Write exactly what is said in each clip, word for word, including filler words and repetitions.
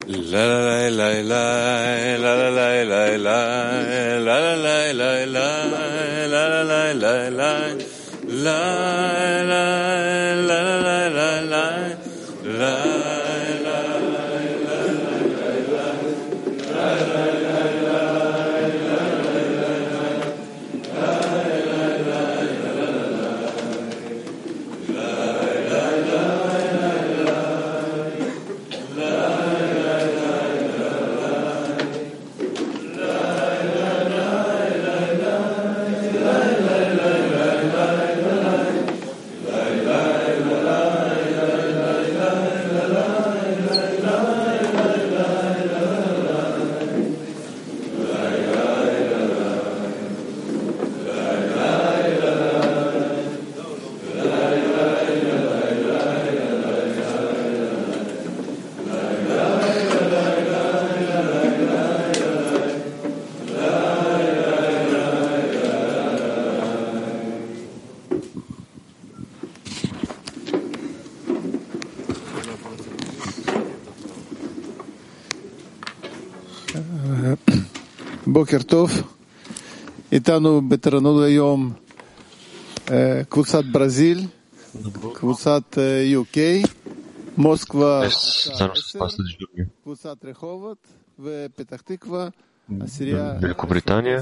בוקר טוב, איתנו בתרנות היום קבוצת ברזיל, קבוצת יו קיי, מוסקבה קבוצת רחובות ופתח תקווה, Великобритания,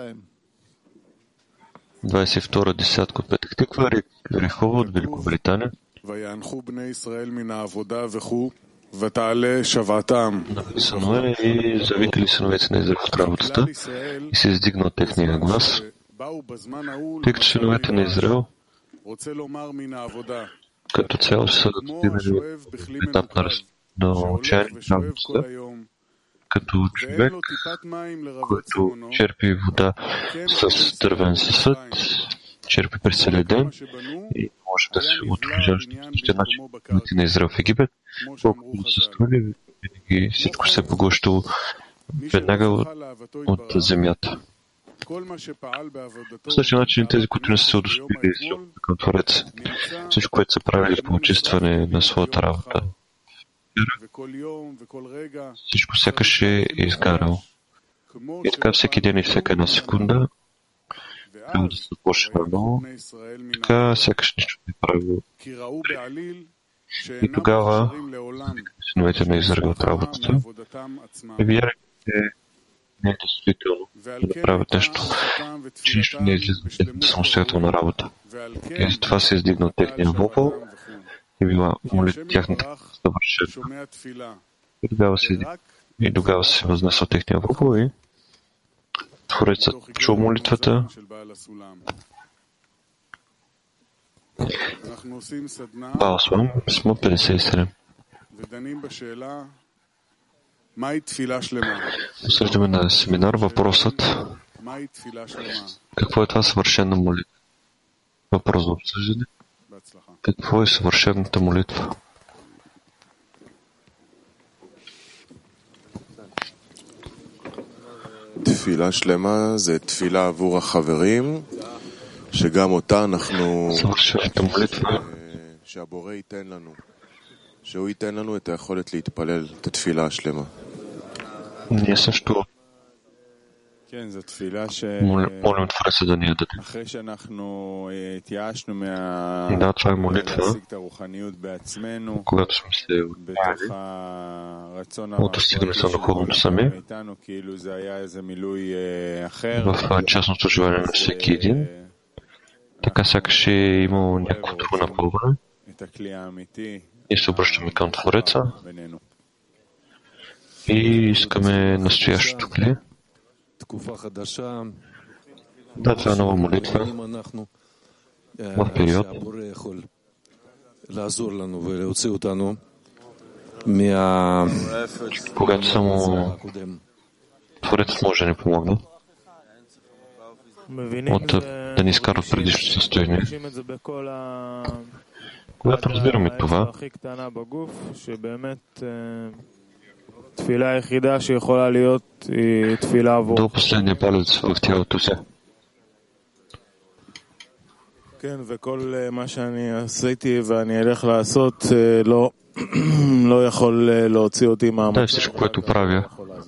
двадцать вторая десятка Петах Тиква, Реховод, Великобритания. Написано е и завикали синовете на Израил от работата и се издигна от техния глас, тъй като синовете на Израил като цяло са достигнали етап на научение на работата, като човек, който черпи вода с дървен съсъд, черпи през целия ден и може да се отложи по същия начин на Израел в Египет, колкото са строили, винаги всичко се е поглъщало веднага от, от земята. По същия начин тези, които не са се удостоили към Творец, всичко, което са правили по очистване на своята работа, всичко сякаш е изгарал. И така всеки ден и всяка една секунда трябва да се започне наново, така сякаш нищо не е правило. И тогава синовете на Израил от работата и вярват, че не е действително да направят нещо, че нищо не е излиза от самостоятелна работа. И затова се е издигнал техния вопъл и била молитва тяхната съвършена. И тогава се, и тогава се възнесъл техния вопъл и Творецът чул молитвата. Паусвам, писмо петдесет и седем. Обсъждаме на семинар въпросът: какво е това съвършена молитва? Въпрос за обсъждане. Какво е съвършената молитва? תפילה שלמה זה תפילה עבור החברים, שגם אותה אנחנו, שהבורא ייתן לנו, שהוא ייתן לנו את היכולת להתפלל את התפילה השלמה. Ние също молим Твореца да ни я даде. Да, това е молитва, когато сме се отдали от достигането на духовното сами, в частното желание на всеки един, така сякаш е имало някакво друго напълване и се обръщаме към Твореца и искаме настоящото кле. Да, това е нова молитва, нов период, когато само Творец може да ни помогне от да ни изкара от предишното състояние. Когато разбираме това, до последния палец в тялото си. Да, всичко, което правя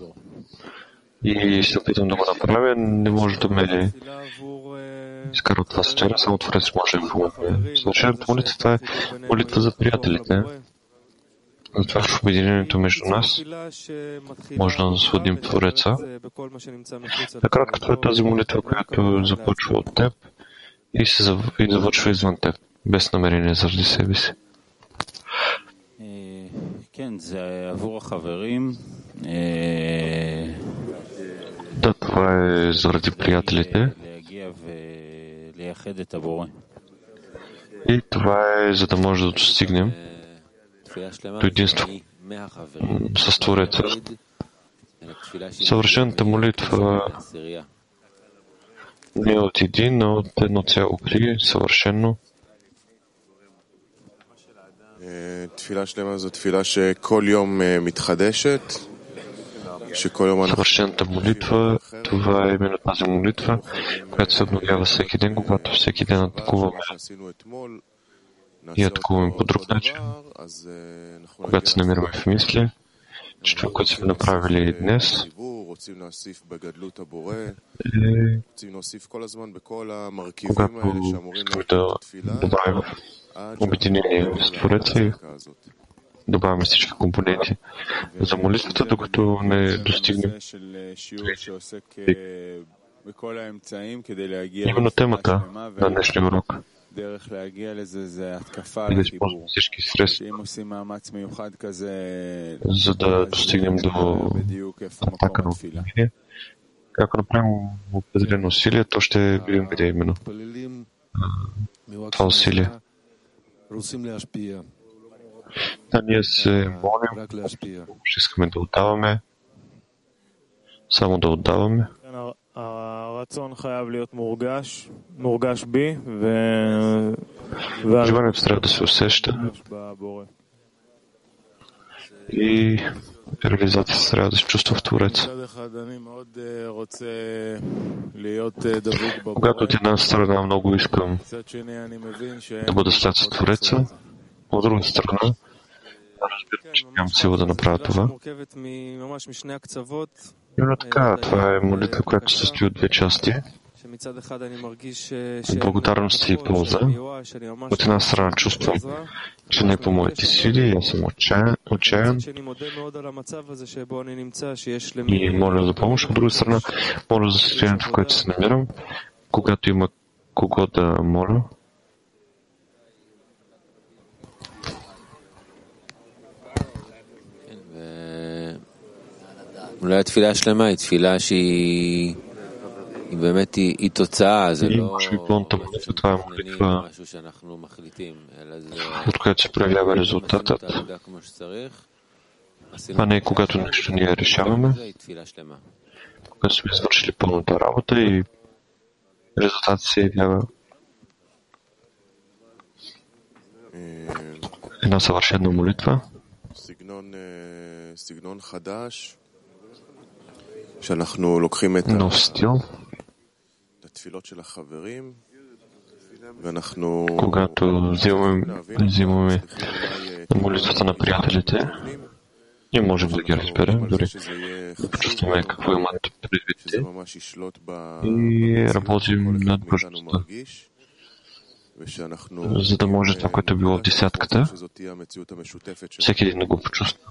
и се опитвам да го направя, не може да ме изкара от това вчера, само Творец може да ми помогне. Съвършената молитва, това е молитва за приятелите. Затова в обединението между нас може да насладим Твореца. Накратко, това е тази молитва, която започва от теб и се завършва извън теб, без намерение заради себе си. Да, това е заради приятелите. И това е за да може да достигнем до единство с Твореца. Съвършената молитва не е от един, но от едно цяло три, съвършено. Съвършената молитва, това е именно тази молитва, която се обновява всеки ден, когато всеки ден атакуваме и атакуваме по друг начин, когато се намираме в мисли, че това, което сме направили днес, е когато искаме да добавим обединение с Твореца и добавяме всички компоненти за молитвата, докато не достигнем. Именно темата на днешния урок и да използваме всички средства, за да достигнем до атака на обединение. Ако направим определено усилие, то ще видим къде именно това усилие. Да, ние се молим, ще искаме да отдаваме, само да отдаваме. Желанието трябва да се усеща и реализацията трябва да се чувства в Твореца. Когато от една страна много искам да бъда след с Твореца, от друга страна разбирам, че нямам сила да направя това. Именно така, това е молитва, която се състои от две части. Благодарност и полза. От една страна чувствам, че не по моите сили, аз съм отчаян и моля за помощ. От друга страна, моля за състоянието, в което се намирам, когато има кого да моля. אולי התפילה השלמה היא תפילה שהיא באמת היא תוצאה, זה לא משהו שאנחנו מחליטים, אלא זה עבודה כמו שצריך. Това не е когато нещо ние решаваме, когато сме извършили пълната работа и резултатът се явява една съвършена молитва. Нов стил, когато взимаме, взимаме молитвата на приятелите, ние можем да ги разберем, дори да почувстваме какво имат предвидите и работим над важността, за да може това, което е било в десятката, всеки един да го почувства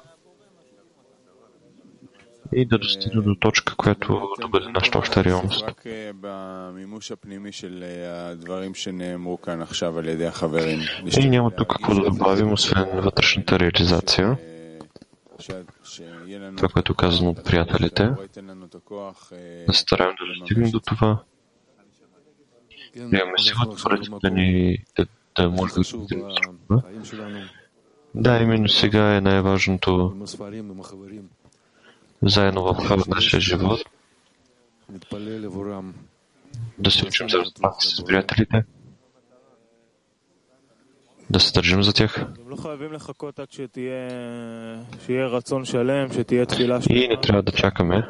и да достигне до точка, която да бъде нашата обща реалност. И няма тук какво да добавим, освен вътрешната реализация. Това, което е казано от приятелите, да се стараем да достигнем до това. Имаме силата, да ни да, да може да достигнем това. Да, именно сега е най-важното заедно в нашия живот да се учим за разпрати с приятелите, да се държим за тях. И не трябва да чакаме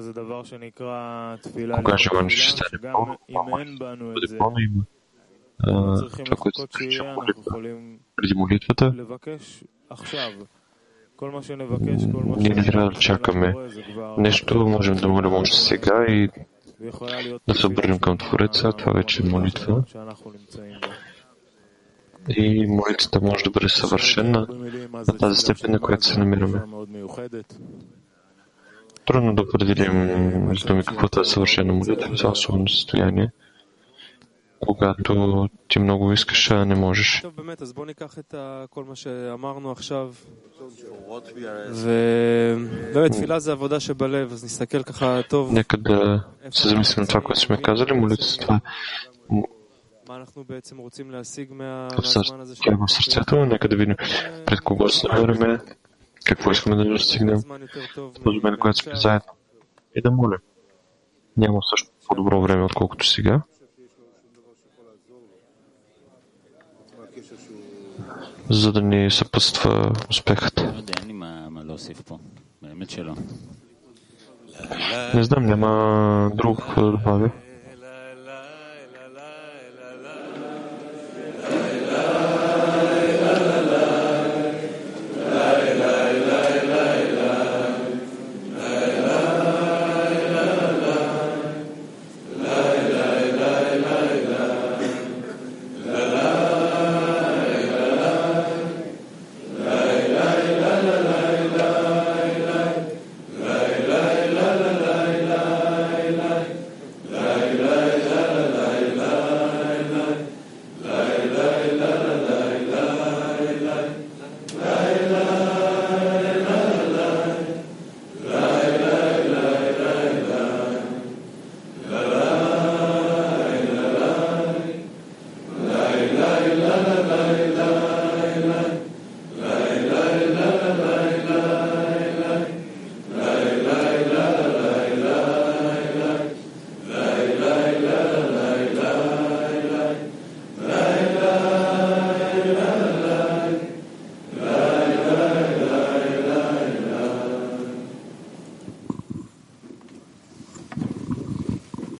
кога желанието ще стане пълно, бъде пълно. Има това, което се нарича молитва. Преди молитвата Ние не трябва да чакаме нещо, можем да молим още сега и да се обърнем към Твореца. Това вече е молитва. И молитвата може да бъде съвършена на тази степен, на която се намираме. Трудно да определим с думи каквото е съвършена молитва за особено състояние, когато ти много искаш, а не можеш. Нека да се замислим това, което сме казали. Молитвата това е в сърцето. Нека да видим пред кого се намираме, какво искаме да достигнем. Този момент, когато сме заедно. И да молим. Няма също по-добро време, отколкото сега. За да ни съпътства успехът. Не знам, няма друг да добавя.